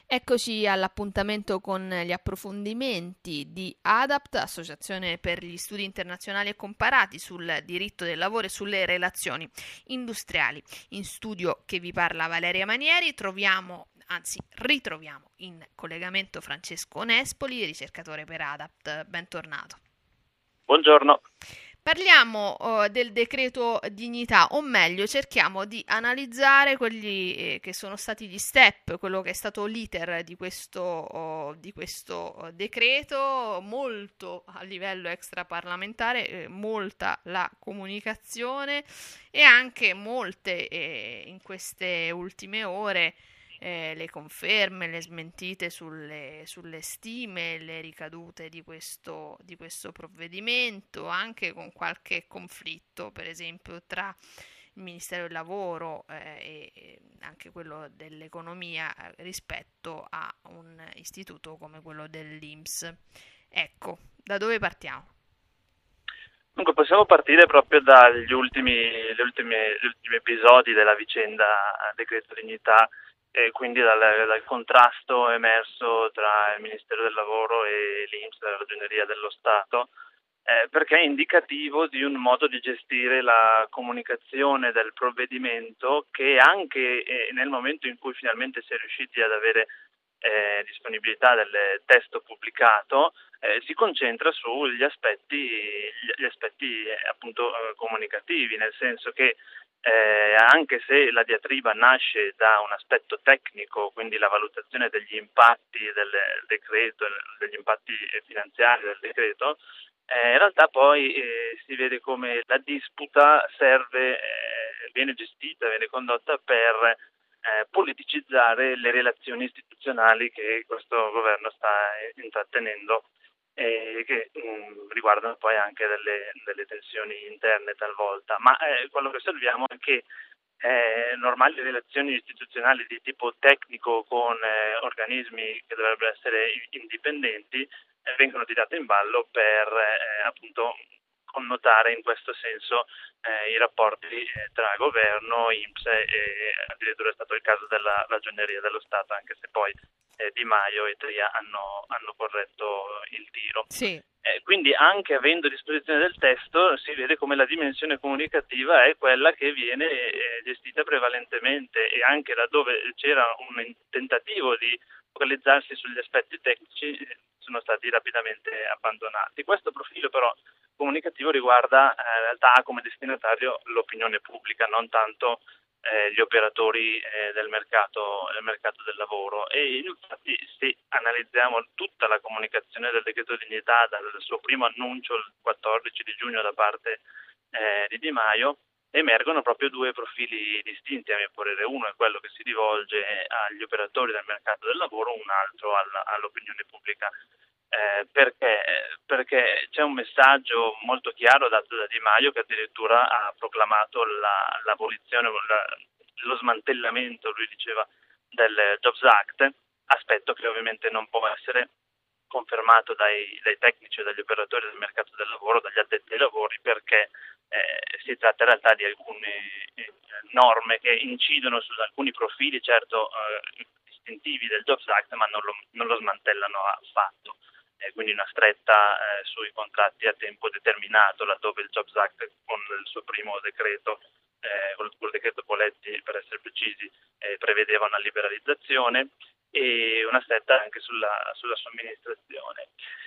Eccoci all'appuntamento con gli approfondimenti di ADAPT, Associazione per gli Studi Internazionali e Comparati sul diritto del lavoro e sulle relazioni industriali. In studio che vi parla Valeria Manieri, ritroviamo in collegamento Francesco Nespoli, ricercatore per ADAPT. Bentornato. Buongiorno. Parliamo del decreto dignità, o meglio, cerchiamo di analizzare quelli che sono stati gli step, quello che è stato l'iter di questo decreto, molto a livello extraparlamentare, molta la comunicazione e anche molte in queste ultime ore le conferme, le smentite sulle stime, le ricadute di questo provvedimento, anche con qualche conflitto, per esempio, tra il Ministero del Lavoro e anche quello dell'Economia rispetto a un istituto come quello dell'INPS. Ecco, da dove partiamo? Dunque, possiamo partire proprio gli ultimi episodi della vicenda Decreto Dignità e quindi dal contrasto emerso tra il Ministero del Lavoro e l'INPS, la Ragioneria dello Stato, perché è indicativo di un modo di gestire la comunicazione del provvedimento che anche nel momento in cui finalmente si è riusciti ad avere disponibilità del testo pubblicato, si concentra sugli aspetti appunto comunicativi, nel senso che anche se la diatriba nasce da un aspetto tecnico, quindi la valutazione degli impatti del decreto, degli impatti finanziari del decreto, in realtà poi si vede come la disputa viene gestita, viene condotta per politicizzare le relazioni istituzionali che questo governo sta intrattenendo e che riguardano poi anche delle tensioni interne talvolta. Ma quello che osserviamo è che normali relazioni istituzionali di tipo tecnico con organismi che dovrebbero essere indipendenti vengono tirate in ballo per appunto connotare in questo senso i rapporti tra governo, INPS e addirittura è stato il caso della Ragioneria dello Stato, anche se poi Di Maio e Tria hanno corretto il tiro. Sì. Quindi anche avendo a disposizione del testo si vede come la dimensione comunicativa è quella che viene gestita prevalentemente, e anche laddove c'era un tentativo di focalizzarsi sugli aspetti tecnici sono stati rapidamente abbandonati. Questo profilo però comunicativo riguarda in realtà come destinatario l'opinione pubblica, non tanto gli operatori del mercato del lavoro. E infatti, se analizziamo tutta la comunicazione del decreto dignità dal suo primo annuncio il 14 di giugno da parte di Maio, emergono proprio due profili distinti a mio parere. Uno è quello che si rivolge agli operatori del mercato del lavoro, un altro all'opinione pubblica. Perché c'è un messaggio molto chiaro dato da Di Maio, che addirittura ha proclamato l'abolizione, lo smantellamento, lui diceva, del Jobs Act, aspetto che ovviamente non può essere confermato dai tecnici e dagli operatori del mercato del lavoro, dagli addetti ai lavori, perché si tratta in realtà di alcune norme che incidono su alcuni profili, certo distintivi del Jobs Act, ma non lo smantellano affatto. Quindi una stretta sui contratti a tempo determinato, laddove il Jobs Act con il suo primo decreto, col decreto Poletti per essere precisi, prevedeva una liberalizzazione, e una stretta anche sulla somministrazione.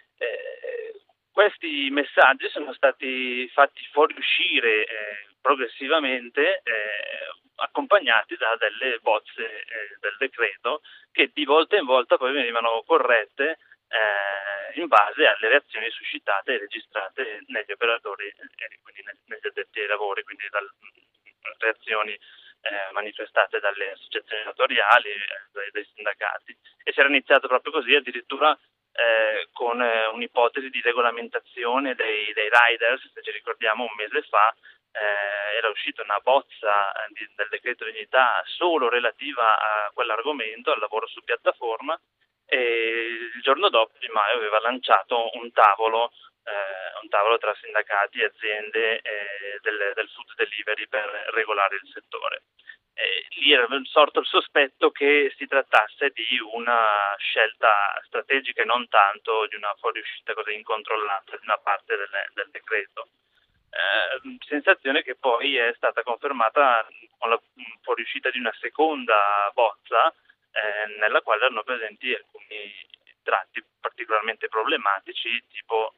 Questi messaggi sono stati fatti fuoriuscire progressivamente, accompagnati da delle bozze del decreto che di volta in volta poi venivano corrette in base alle reazioni suscitate e registrate negli operatori, quindi negli addetti ai lavori, quindi reazioni manifestate dalle associazioni datoriali, dai sindacati. E si era iniziato proprio così, addirittura con un'ipotesi di regolamentazione dei riders. Se ci ricordiamo, un mese fa era uscita una bozza del decreto dignità solo relativa a quell'argomento, al lavoro su piattaforma, e il giorno dopo Di Maio aveva lanciato un tavolo tra sindacati e aziende del food delivery per regolare il settore. lì era sorto il sospetto che si trattasse di una scelta strategica e non tanto di una fuoriuscita così incontrollata di una parte del decreto. Sensazione che poi è stata confermata con la fuoriuscita di una seconda bozza nella quale erano presenti alcuni tratti particolarmente problematici, tipo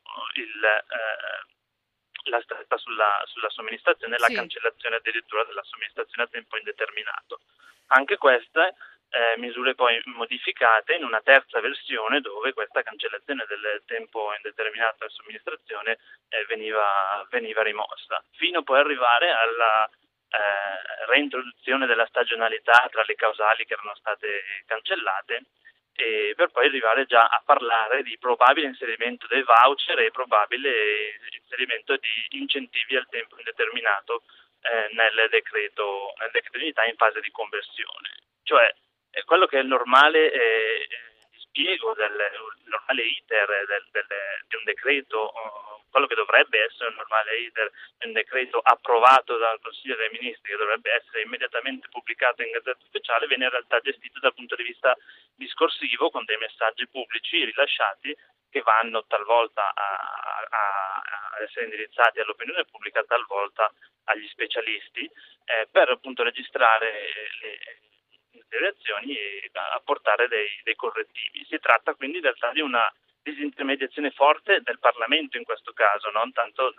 la stretta sulla somministrazione e la Sì. cancellazione addirittura della somministrazione a tempo indeterminato. Anche queste misure poi modificate in una terza versione dove questa cancellazione del tempo indeterminato della somministrazione veniva rimossa, fino poi arrivare alla reintroduzione della stagionalità tra le causali che erano state cancellate, e per poi arrivare già a parlare di probabile inserimento dei voucher e probabile inserimento di incentivi al tempo indeterminato nel decreto di unità in fase di conversione. Cioè quello che è il normale dispiego il normale iter di un decreto, quello che dovrebbe essere un normale iter di un decreto approvato dal Consiglio dei Ministri, che dovrebbe essere immediatamente pubblicato in Gazzetta Ufficiale, viene in realtà gestito dal punto di vista discorsivo con dei messaggi pubblici rilasciati che vanno talvolta a essere indirizzati all'opinione pubblica, talvolta agli specialisti, per appunto registrare le reazioni e apportare dei correttivi. Si tratta quindi in realtà di una disintermediazione forte del Parlamento in questo caso, non tanto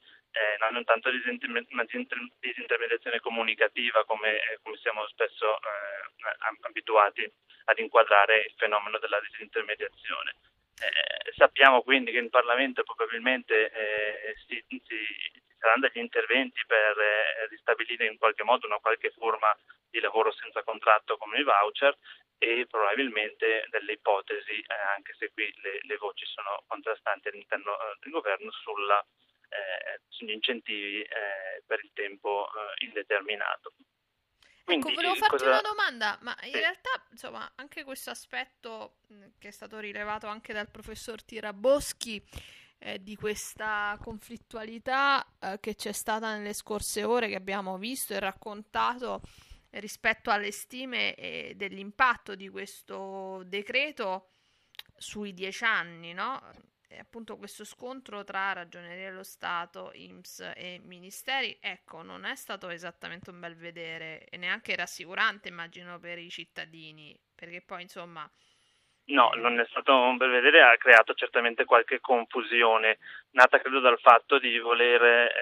disintermediazione comunicativa come siamo spesso abituati ad inquadrare il fenomeno della disintermediazione. Sappiamo quindi che in Parlamento probabilmente ci saranno degli interventi per ristabilire in qualche modo una qualche forma di lavoro senza contratto come i voucher, e probabilmente delle ipotesi, anche se qui le voci sono contrastanti all'interno del governo, sugli incentivi per il tempo indeterminato. Ecco, Quindi, volevo farti una domanda, ma in sì. realtà, insomma, anche questo aspetto che è stato rilevato anche dal professor Tiraboschi, di questa conflittualità che c'è stata nelle scorse ore, che abbiamo visto e raccontato rispetto alle stime dell'impatto di questo decreto sui 10 anni, no? E appunto questo scontro tra Ragioneria dello Stato, INPS e Ministeri, ecco, non è stato esattamente un bel vedere e neanche rassicurante, immagino, per i cittadini, perché poi, insomma... No, non è stato un bel vedere, ha creato certamente qualche confusione, nata credo dal fatto di voler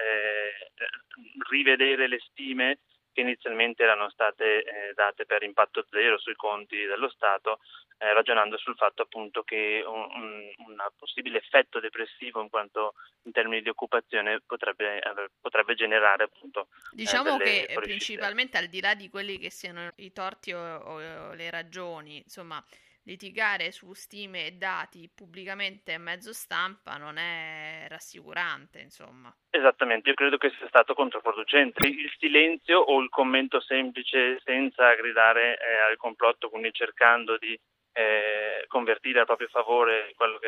rivedere le stime che inizialmente erano state date per impatto zero sui conti dello Stato, ragionando sul fatto appunto che un possibile effetto depressivo in termini di occupazione potrebbe generare appunto Diciamo delle che fuoriuscite. principalmente al di là di quelli che siano i torti o le ragioni, insomma, litigare su stime e dati pubblicamente a mezzo stampa non è rassicurante, insomma. Esattamente, io credo che sia stato controproducente. Il silenzio o il commento semplice senza gridare al complotto, quindi cercando di convertire a proprio favore quello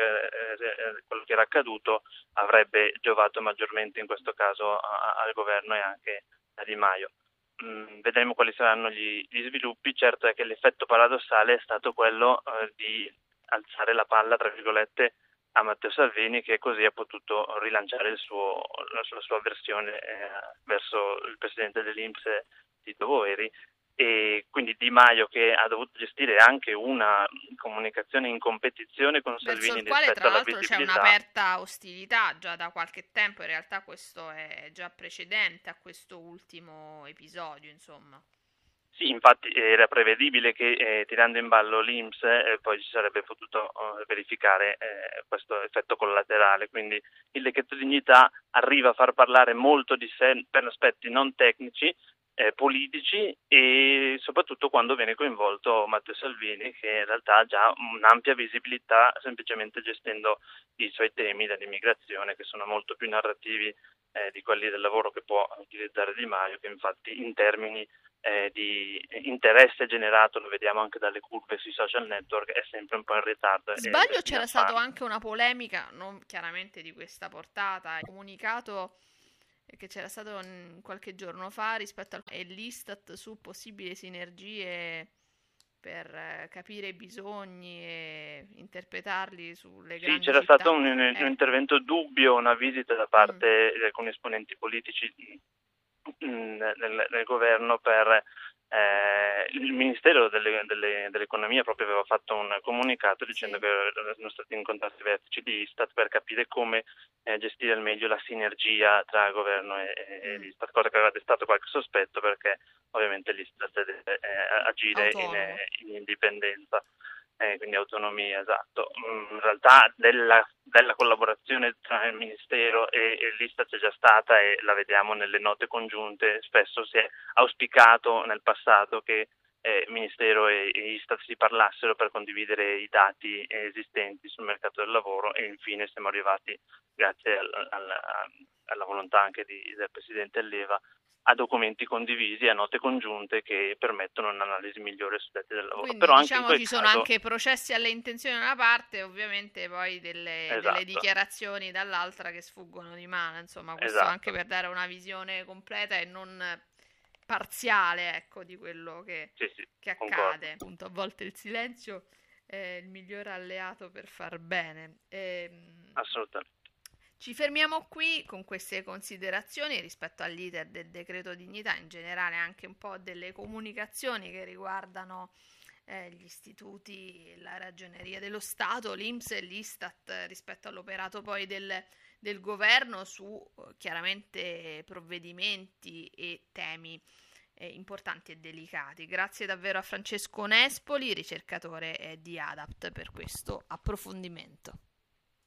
che era accaduto, avrebbe giovato maggiormente in questo caso al governo e anche a Di Maio. Vedremo quali saranno gli sviluppi. Certo è che l'effetto paradossale è stato quello di alzare la palla, tra virgolette, a Matteo Salvini, che così ha potuto rilanciare la sua versione verso il presidente dell'INPS Tito Boeri, e quindi Di Maio, che ha dovuto gestire anche una comunicazione in competizione con Verso Salvini il quale rispetto tra alla l'altro c'è visibilità. un'aperta ostilità già da qualche tempo, in realtà questo è già precedente a questo ultimo episodio, insomma. Sì, infatti era prevedibile che tirando in ballo l'INPS poi ci sarebbe potuto verificare questo effetto collaterale, quindi il decreto dignità arriva a far parlare molto di sé per aspetti non tecnici, politici, e soprattutto quando viene coinvolto Matteo Salvini, che in realtà ha già un'ampia visibilità semplicemente gestendo i suoi temi dell'immigrazione, che sono molto più narrativi di quelli del lavoro che può utilizzare Di Maio, che infatti in termini di interesse generato, lo vediamo anche dalle curve sui social network, è sempre un po' in ritardo e Sbaglio, destina c'era a stata farlo. anche una polemica, non chiaramente di questa portata, comunicato che c'era stato qualche giorno fa rispetto all'Istat su possibili sinergie per capire i bisogni e interpretarli sulle Sì, grandi c'era città. stato un intervento dubbio, una visita da parte di alcuni esponenti politici nel governo per il Ministero dell'Economia proprio aveva fatto un comunicato dicendo Sì. che erano stati incontrati i vertici di Istat per capire come gestire al meglio la sinergia tra governo e l'Istat, cosa che aveva destato qualche sospetto perché ovviamente l'Istat deve agire in indipendenza. Quindi autonomia, esatto. In realtà della collaborazione tra il Ministero e l'Istat c'è già stata e la vediamo nelle note congiunte. Spesso si è auspicato nel passato che Ministero e Istat si parlassero per condividere i dati esistenti sul mercato del lavoro e infine siamo arrivati, grazie alla volontà anche del Presidente Leva, a documenti condivisi e a note congiunte che permettono un'analisi migliore sui dati del lavoro. Quindi Però anche in diciamo quel ci sono caso, anche processi alle intenzioni da una parte, ovviamente poi delle esatto, dichiarazioni dall'altra che sfuggono di mano, insomma, questo anche esatto. per dare una visione completa e non parziale, ecco, di quello Sì, che concordo. accade. Appunto, a volte il silenzio è il miglior alleato per far bene. Assolutamente. Ci fermiamo qui con queste considerazioni rispetto all'iter del decreto dignità, in generale anche un po' delle comunicazioni che riguardano gli istituti, la Ragioneria dello Stato, l'INPS e l'Istat rispetto all'operato poi del governo su chiaramente provvedimenti e temi importanti e delicati. Grazie davvero a Francesco Nespoli, ricercatore di ADAPT, per questo approfondimento.